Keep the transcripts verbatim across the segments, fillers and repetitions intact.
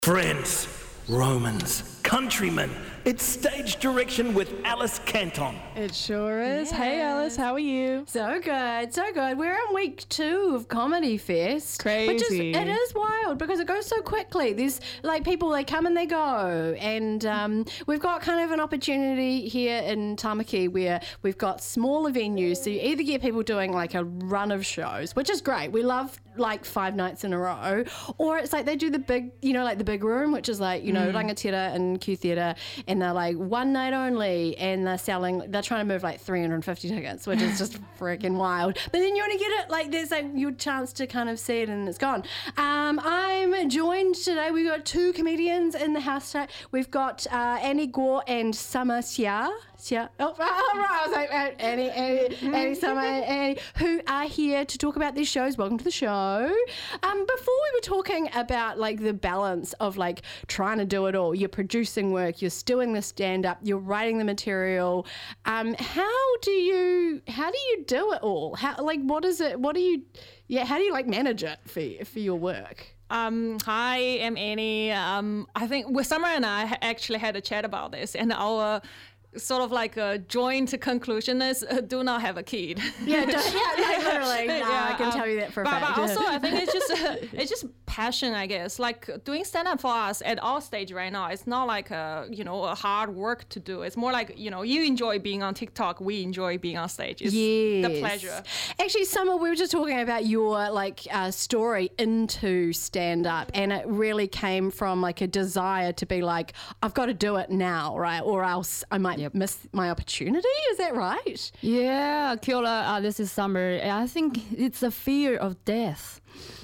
Friends, Romans, countrymen, it's Stage Direction with Alice Canton. It sure is. Yes. Hey Alice, how are you? So good, so good. We're in week two of Comedy Fest. Which is, Crazy. it is wild because it goes so quickly. There's like people, they come and they go. And um, we've got kind of an opportunity here in Tamaki where we've got smaller venues. So you either get people doing like a run of shows, which is great. We love like five nights in a row. Or it's like they do the big, you know, like the big room, which is like, you know, mm. Rangatira and Q Theatre. And they're like one night only, and they're selling, they're trying to move like three hundred fifty tickets, which is just freaking wild. But then you only get it, like there's like your chance to kind of see it and it's gone. Um, I'm joined today, we've got two comedians in the house today. We've got uh, Annie Gore and Summer Xia. Xia. Oh, oh, right, I was like, uh, Annie, Annie, Annie, Summer, and Annie, who are here to talk about these shows. Welcome to the show. Um, before we were talking about like the balance of like trying to do it all, you're producing work, you're doing the stand-up, you're writing the material. Um, how do you, how do you do it all? How, like, what is it, what do you, yeah, how do you like manage it for, for your work? Um, hi, I'm Annie. Um, I think with Summer and I ha- actually had a chat about this, and our sort of like a joint conclusion is uh, do not have a kid. Yeah, don't, yeah, like literally. Nah, Yeah, I can um, tell you that for a but, fact. But also, I think it's just uh, it's just passion, I guess. Like doing stand up for us at our stage right now, it's not like a you know a hard work to do. It's more like you know you enjoy being on TikTok, we enjoy being on stage. It's yes. the pleasure. Actually, Summer, we were just talking about your like uh, story into stand up, and it really came from like a desire to be like, I've got to do it now, right? Or else I might Yep. miss my opportunity. Is that right? Yeah, kia ora, uh, this is Summer. I think it's a fear of death.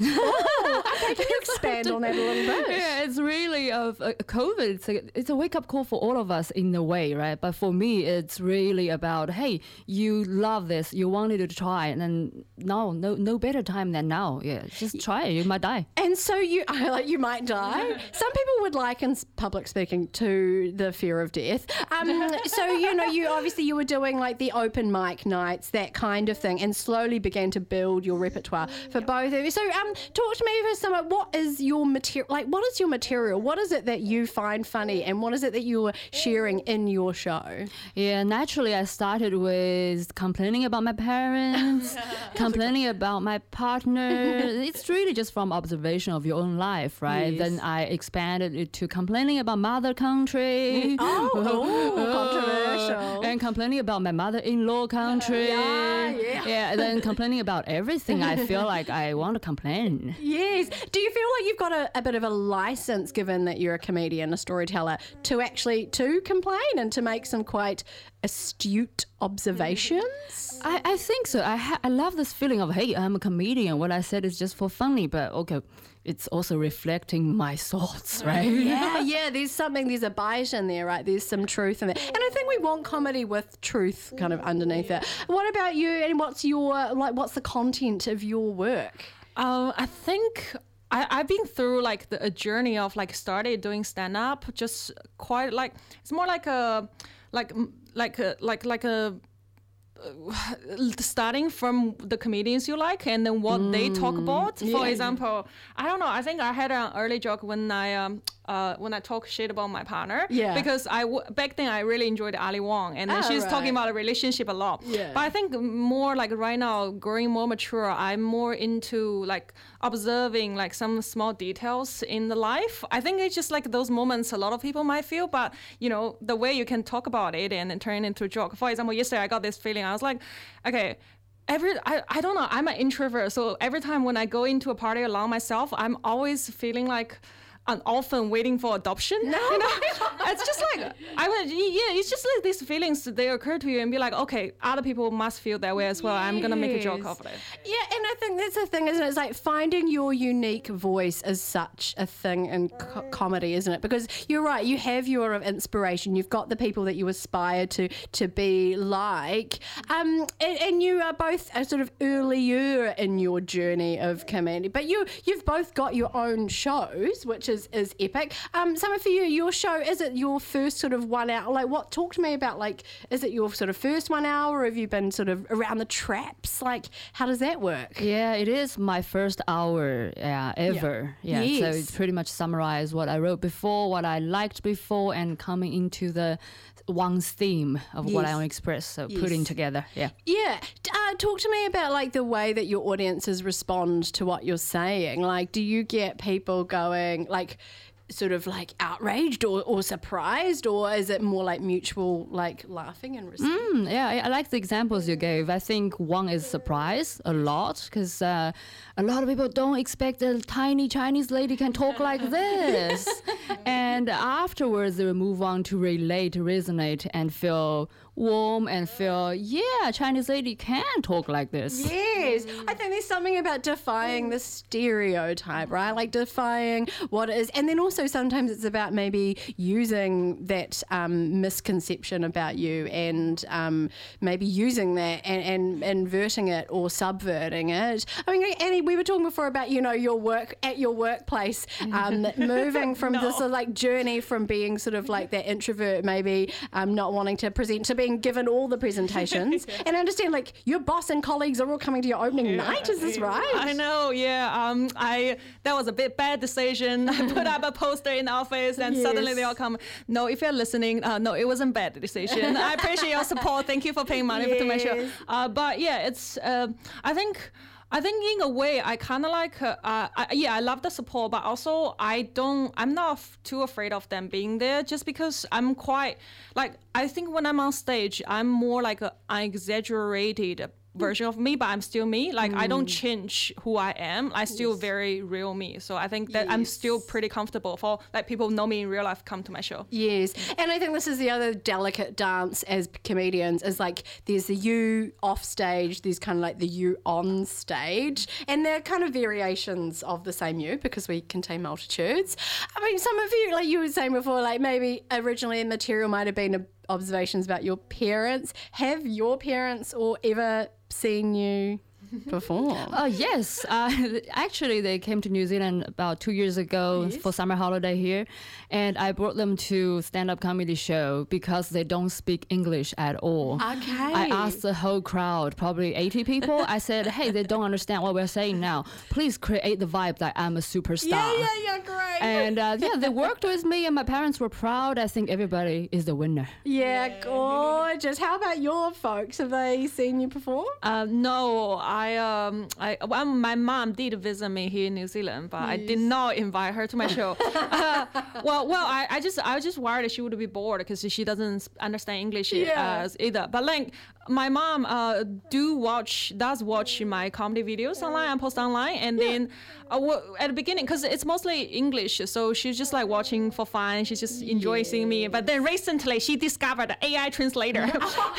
Oh, okay, can you expand on that a little bit? Yeah, it's really of uh, COVID. It's a, it's a wake-up call for all of us in a way, right? But for me, it's really about, hey, you love this, you wanted to try, and then no, no, no better time than now. Yeah, just try it. You might die. And so you, I like you might die. Some people would liken s- public speaking to the fear of death. Um, so you know, you obviously you were doing like the open mic nights, that kind of thing, and slowly began to build your repertoire for both of you. So um, talk to me for some. What is your material? Like, what is your material? What is it that you find funny, and what is it that you're sharing in your show? Yeah, naturally, I started with complaining about my parents, complaining about my partner. It's really just from observation of your own life, right? Yes. Then I expanded it to complaining about mother country. Oh, oh, controversial. And complaining about my mother-in-law country. Yeah, yeah. Yeah, and then complaining about everything. I feel like I want to complain. Yes. Do you feel like you've got a, a bit of a license, given that you're a comedian, a storyteller, to actually to complain and to make some quite astute observations? I, I think so. I ha- I love this feeling of, hey, I'm a comedian. What I said is just for funny, but okay, it's also reflecting my thoughts, right? Yeah, yeah. There's something. There's a bite in there, right? There's some truth in there, and I think we want comedy with truth kind of underneath it. What about you? And what's your like? What's the content of your work? Um, I think I, I've been through like the, a journey of like started doing stand up, just quite like it's more like a like like a like like a uh, starting from the comedians you like and then what mm, they talk about. For yeah. example, I don't know. I think I had an early joke when I um uh when I talk shit about my partner. Yeah. Because I w- back then I really enjoyed Ali Wong, and then Oh, she's right. talking about a relationship a lot. Yeah. But I think more like right now, growing more mature, I'm more into like observing like some small details in the life. I think it's just like those moments a lot of people might feel, but you know, the way you can talk about it and then turn it into a joke. For example, yesterday I got this feeling. I was like, okay, every I, I don't know, I'm an introvert, so every time when I go into a party alone myself, I'm always feeling like an orphan waiting for adoption. No. You know? It's just like, I would, yeah, it's just like these feelings, they occur to you and be like, okay, other people must feel that way as well. I'm going to make a joke Yes. of it. Yeah, and I think that's the thing, isn't it? It's like finding your unique voice is such a thing in co- comedy, isn't it? Because you're right, you have your inspiration, you've got the people that you aspire to to be like, um, and, and you are both a sort of earlier in your journey of comedy, but you you've both got your own shows, which is is is epic. Um, Summer, for you, your show, is it your first sort of one hour? Like, what? Talk to me about, like, is it your sort of first one hour, or have you been sort of around the traps? Like, how does that work? Yeah, it is my first hour yeah, ever. Yeah, Yes. so it's pretty much summarize what I wrote before, what I liked before, and coming into the one's theme of what I Yes. want to express. So Yes. putting together, yeah. Yeah. Uh, talk to me about, like, the way that your audiences respond to what you're saying. Like, do you get people going, like, sort of like outraged or, or surprised, or is it more like mutual, like, laughing and respect? Mm, yeah, I, I like the examples you gave. I think one is surprise a lot because uh, a lot of people don't expect a tiny Chinese lady can talk like this. And afterwards, they will move on to relate, resonate, and feel warm and feel, yeah, Chinese lady can talk like this. Yes, I think there's something about defying the stereotype, right? Like defying what it is. And then also sometimes it's about maybe using that um, misconception about you and um, maybe using that and, and inverting it or subverting it. I mean, Annie, we were talking before about, you know, your work at your workplace, um, moving from No. this sort of like journey from being sort of like that introvert, maybe um, not wanting to present, to being given all the presentations. And I understand, like, your boss and colleagues are all coming to your opening night. Is this right? I know, yeah. Um, I that was a bit bad decision. I put up a poster in the office, and Yes. suddenly they all come. No, if you're listening, uh, no, it wasn't bad decision. I appreciate your support. Thank you for paying money to my show. Yes. Uh, but yeah, it's. Uh, I think. I think in a way I kind of like uh, uh, I, yeah I love the support, but also I don't I'm not f- too afraid of them being there, just because I'm quite like I think when I'm on stage I'm more like a, an exaggerated version of me, but I'm still me. Like I don't change who I am. I still very real me. So I think that I'm still pretty comfortable for like people know me in real life come to my show. Yes, and I think this is the other delicate dance as comedians is like there's the you off stage, there's kind of like the you on stage, and they're kind of variations of the same you because we contain multitudes. I mean, some of you, like you were saying before, like maybe originally the material might have been a observations about your parents. Have your parents or ever seen you perform? Oh, yes. Uh, actually, they came to New Zealand about two years ago for summer holiday here. And I brought them to stand-up comedy show because they don't speak English at all. Okay. I asked the whole crowd, probably eighty people. I said, hey, they don't understand what we're saying now. Please create the vibe that I'm a superstar. Yeah, yeah, yeah, great. And uh, yeah, they worked with me and my parents were proud. I think everybody is the winner. yeah, gorgeous. How about your folks? Have they seen you perform? Uh, no, I um I well, my mom did visit me here in New Zealand, but I did not invite her to my show. uh, well, well, I, I just I was just worried she would be bored because she doesn't understand English Yeah. uh, either. But like my mom uh do watch does watch my comedy videos online and post online, and then uh, well, at the beginning because it's mostly English, so she's just like watching for fun. She's just enjoying seeing me. But then recently she discovered the A I translator.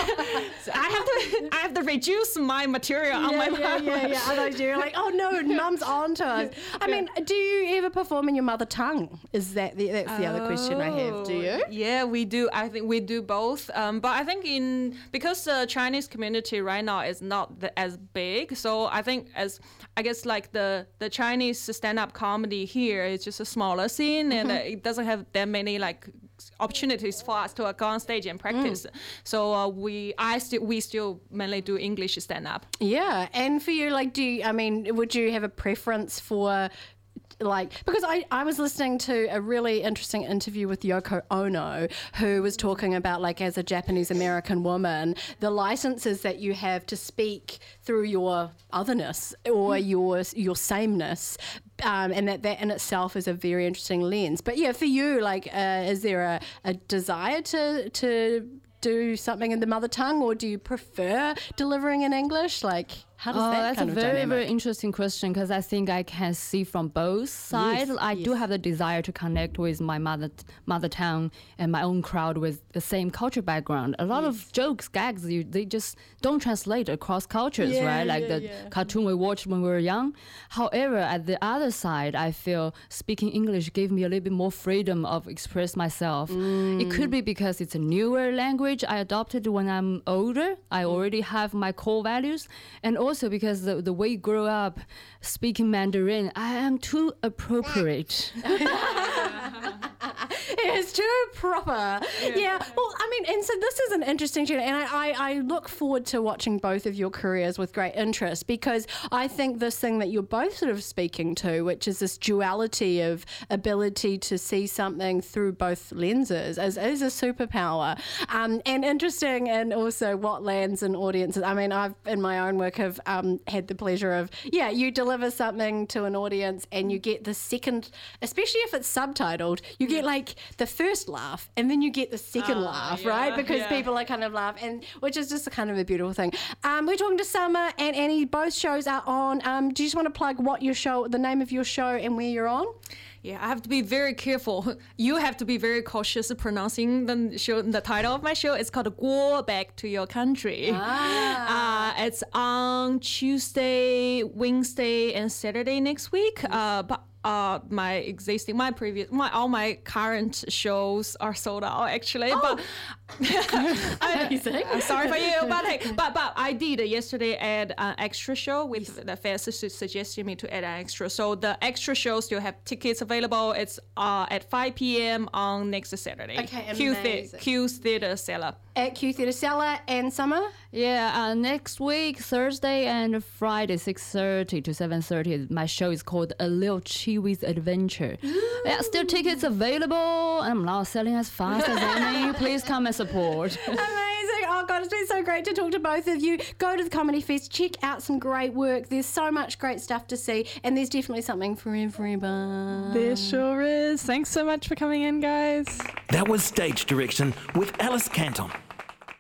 So I have to I have to reduce my material on my yeah, yeah, yeah. Otherwise you're like, oh no, mum's on to us. I mean, do you ever perform in your mother tongue? Is that the, that's the other question I have. Do you? Yeah, we do. I think we do both. Um, but I think in because the Chinese community right now is not the, as big, so I think as I guess like the the Chinese stand-up comedy here is just a smaller scene, and uh, it doesn't have that many like opportunities for us to go on stage and practice. So uh, we I still we still mainly do English stand-up. Yeah, and for you, like, do you, I mean, would you have a preference for, like, because I, I was listening to a really interesting interview with Yoko Ono, who was talking about, like, as a Japanese American woman, the licenses that you have to speak through your otherness or your your sameness. Um, and that, that in itself is a very interesting lens. But yeah, for you, like, uh, is there a, a desire to to do something in the mother tongue, or do you prefer delivering in English? Like, how does Oh, that that's kind a of very, dynamic? very interesting question because I think I can see from both sides. I do have the desire to connect with my mother mother tongue and my own crowd with the same culture background. A lot of jokes, gags, you, they just don't translate across cultures, Yeah, right? Like yeah, the yeah. cartoon we watched when we were young. However, at the other side, I feel speaking English gave me a little bit more freedom of express myself. It could be because it's a newer language I adopted when I'm older. I already have my core values, and also because the, the way you grow up speaking Mandarin, I am too appropriate. too proper. Yeah. yeah. Well, I mean, and so this is an interesting journey, and I, I, I look forward to watching both of your careers with great interest, because I think this thing that you're both sort of speaking to, which is this duality of ability to see something through both lenses, is, is a superpower. Um, and interesting, and also what lands in audiences. I mean, I've, in my own work, have um, had the pleasure of, yeah, you deliver something to an audience and you get the second, especially if it's subtitled, you get like the first laugh and then you get the second uh, laugh, yeah, right? Because yeah. people are kind of laugh, and which is just a kind of a beautiful thing. Um, we're talking to Summer and Annie. Both shows are on. Um, do you just want to plug what your show, the name of your show, and where you're on? Yeah, I have to be very careful. You have to be very cautious pronouncing the show. The title of my show is called "Go Back to Your Country." Ah. Uh, it's on Tuesday, Wednesday, and Saturday next week. Uh, but uh, my existing, my previous, my all my current shows are sold out actually. Oh. But Amazing. I'm sorry for you, but hey, but but I did yesterday add an extra show with yes. the fans su- suggested me to add an extra. So the extra show still have tickets available. It's uh, at five p.m. on next Saturday. Okay, Q amazing. Thea- Q Theatre Cellar. At Q Theatre Cellar. And Summer? Yeah, uh, next week, Thursday and Friday, six thirty to seven thirty, my show is called A Little Chiwi's Adventure. Yeah, still tickets available. I'm not selling as fast as any. Please come and support. Amazing. Oh, God, it's been so great to talk to both of you. Go to the Comedy Fest. Check out some great work. There's so much great stuff to see, and there's definitely something for everyone. There sure is. Thanks so much for coming in, guys. That was Stage Direction with Alice Canton.